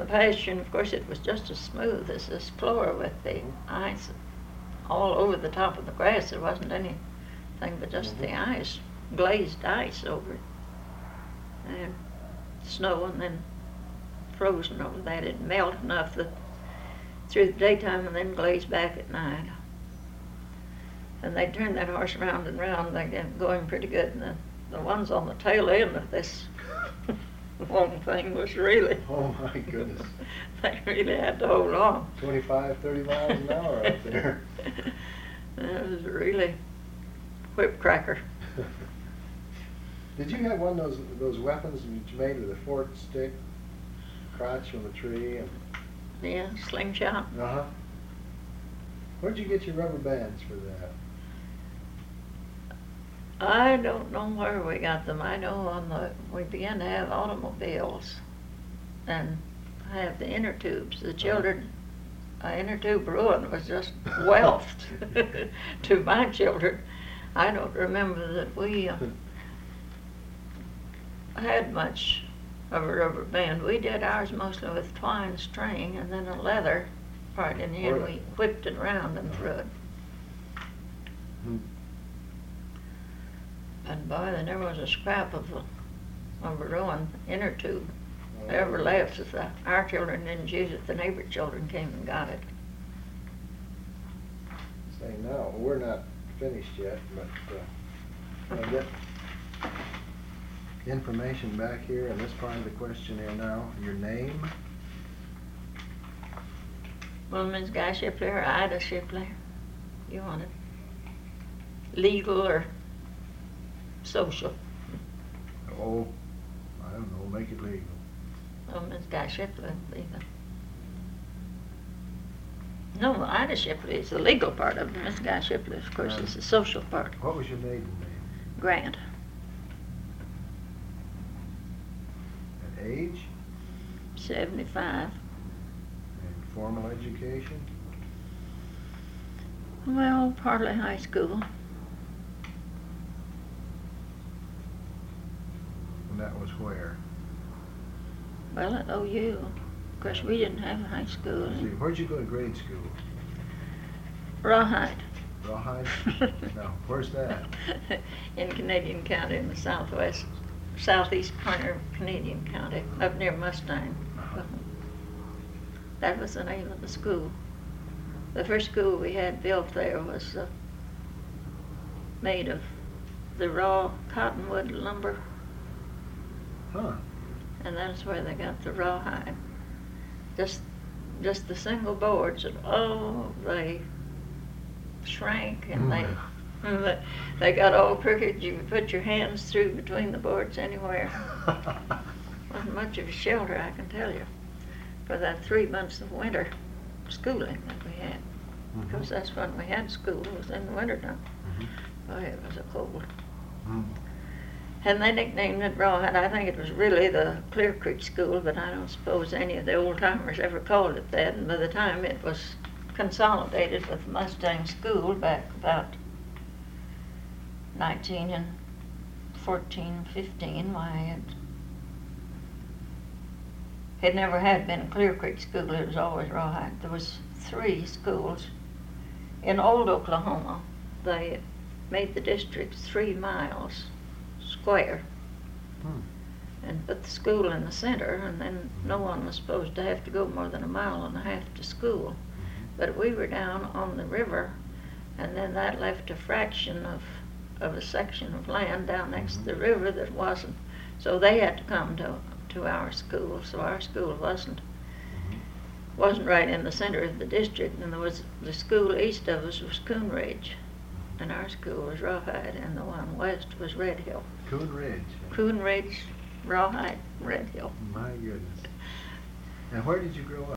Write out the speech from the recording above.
the pasture, and of course it was just as smooth as this floor with the ice all over the top of the grass. There wasn't anything but just the ice, glazed ice over it. And snow, and then frozen over that. It melted enough that through the daytime and then glazed back at night. And they'd turn that horse round and round, they get going pretty good. And the ones on the tail end of this long thing was really... Oh my goodness. They really had to hold on. 25, 30 miles an hour out there. It was really whip cracker. Did you have one of those weapons that you made with a forked stick, crotch from a tree? And Yeah, slingshot. uh-huh. Where'd you get your rubber bands for that? I don't know where we got them. I know we began to have automobiles and have the inner tubes. The children, inner tube ruin was just wealth to my children. I don't remember that we had much of a rubber band. We did ours mostly with twine string and then a leather part in the end. We whipped it around and threw it. And boy, there never was a scrap of a ruined inner tube ever left. If our children didn't use it, the neighbor children came and got it. Say no, we're not finished yet, but I get information back here in this part of the questionnaire now. Your name? Well, Ms. Guy Shipley or Ida Shipley? You want it legal or social? Oh, I don't know, make it legal. Oh, Ms. Guy Shipley, legal. No, Ida Shipley is the legal part of it. Ms. Guy Shipley, of course, is the social part. What was your maiden name? Grant. And age? 75. And formal education? Well, partly high school. And that was where? Well, at OU. Of course, we didn't have a high school. See, where'd you go to grade school? Rawhide. Rawhide? No, where's that? In Canadian County, in the southeast corner of Canadian County, up near Mustang. That was the name of the school. The first school we had built there was made of the raw cottonwood lumber. Huh. And that's where they got the rawhide. Just the single boards, and they shrank and they got all crooked. You could put your hands through between the boards anywhere. Wasn't much of a shelter, I can tell you, for that 3 months of winter schooling that we had. Because that's when we had school, was in the wintertime. Boy, it was a cold. And they nicknamed it Rawhide. I think it was really the Clear Creek School, but I don't suppose any of the old timers ever called it that. And by the time it was consolidated with Mustang School back about 1914, 15, why it never had been Clear Creek School. It was always Rawhide. There was 3 schools in old Oklahoma. They made the district 3 miles square and put the school in the center, and then no one was supposed to have to go more than 1.5 miles to school. But we were down on the river, and then that left a fraction of a section of land down next to the river that wasn't, so they had to come to our school. So our school wasn't right in the center of the district, and there was the school east of us was Coon Ridge, and our school was Rawhide, and the one west was Red Hill. Coon Ridge. Coon Ridge, Rawhide, Red Hill. My goodness. And where did you grow up?